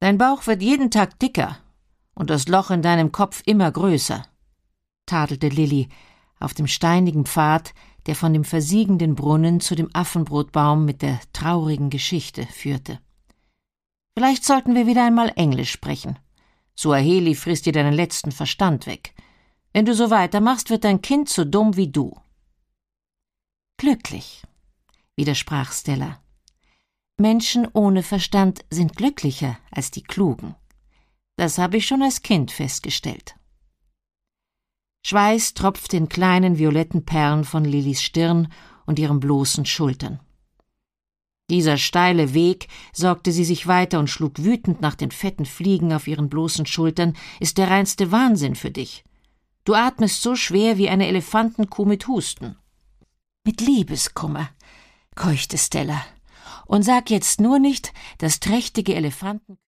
Dein Bauch wird jeden Tag dicker und das Loch in deinem Kopf immer größer«, tadelte Lilli auf dem steinigen Pfad, der von dem versiegenden Brunnen zu dem Affenbrotbaum mit der traurigen Geschichte führte. »Vielleicht sollten wir wieder einmal Englisch sprechen. Suaheli frisst dir deinen letzten Verstand weg. Wenn du so weitermachst, wird dein Kind so dumm wie du.« »Glücklich«, widersprach Stella. »Menschen ohne Verstand sind glücklicher als die Klugen. Das habe ich schon als Kind festgestellt.« Schweiß tropfte in kleinen violetten Perlen von Lillis Stirn und ihren bloßen Schultern. Dieser steile Weg, sorgte sie sich weiter und schlug wütend nach den fetten Fliegen auf ihren bloßen Schultern, ist der reinste Wahnsinn für dich. Du atmest so schwer wie eine Elefantenkuh mit Husten. »Mit Liebeskummer«, keuchte Stella. »Und sag jetzt nur nicht, dass trächtige Elefanten